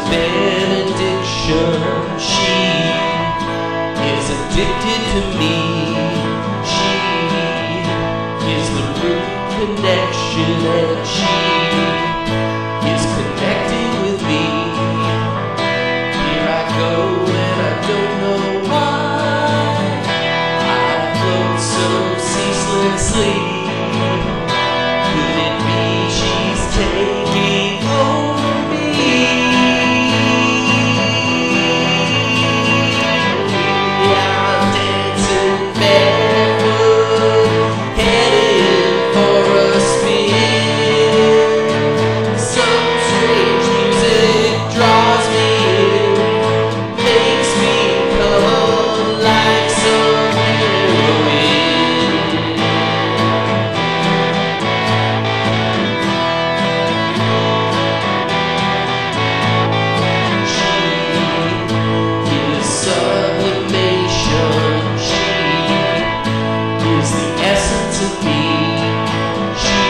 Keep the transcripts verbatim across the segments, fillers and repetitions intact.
benediction. She is addicted to me. She is the root connection, and she is connected with me. Here I go and I don't know why. I float so ceaselessly. Could it be she's taking over me? I'm dancing barefoot, headed for a spin. Some strange music draws me in, makes me come like some heroin. She is sublimation. She is the essence of me. She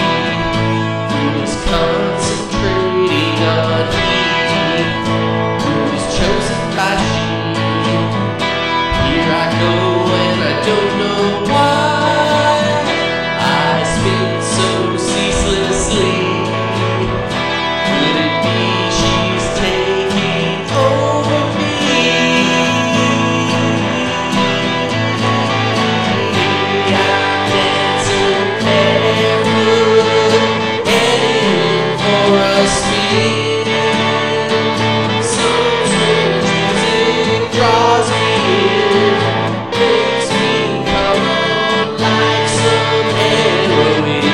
is concentrating on me, who is chosen by she. Here I go and I don't know why. I spin so ceaselessly. Could it be she's taking over me? I'm dancing barefoot, headed for a spin. Some strange music draws me in, makes me come on like some heroin.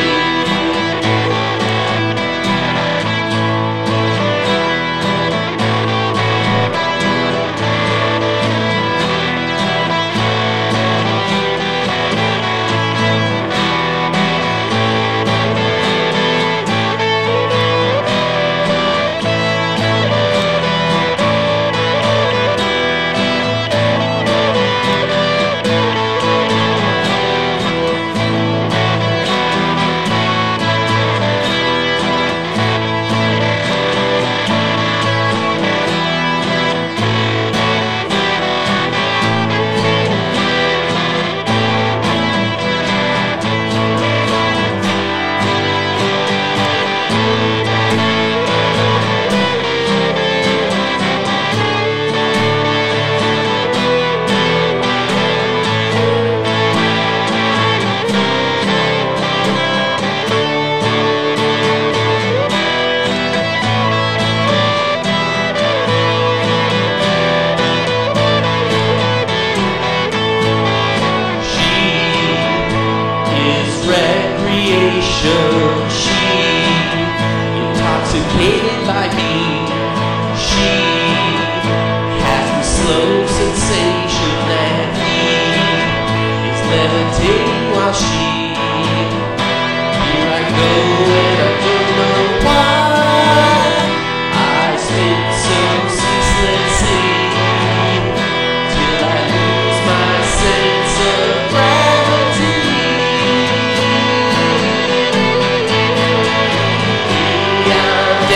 Recreation. She intoxicated by me. She has the slow sensation that he is levitating while she. Here I go and I don't know why. I spin so ceaselessly till I lose my sense of gravity.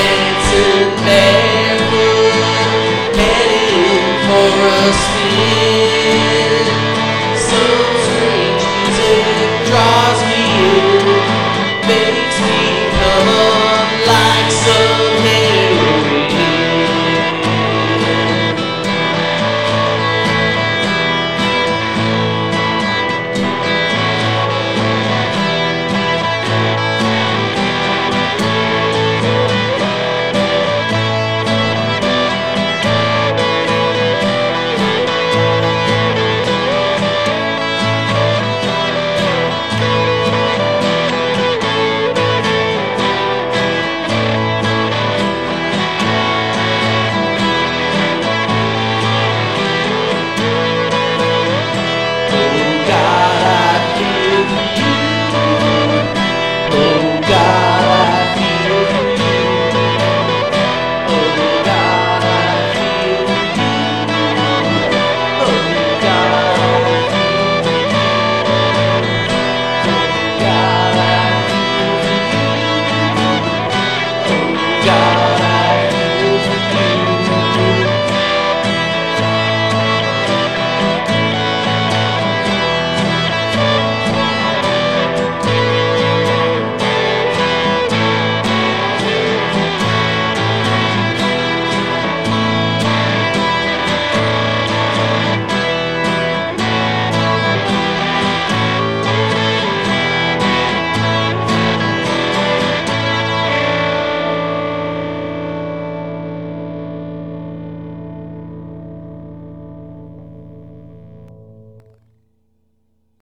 Barefoot, headed for a spin.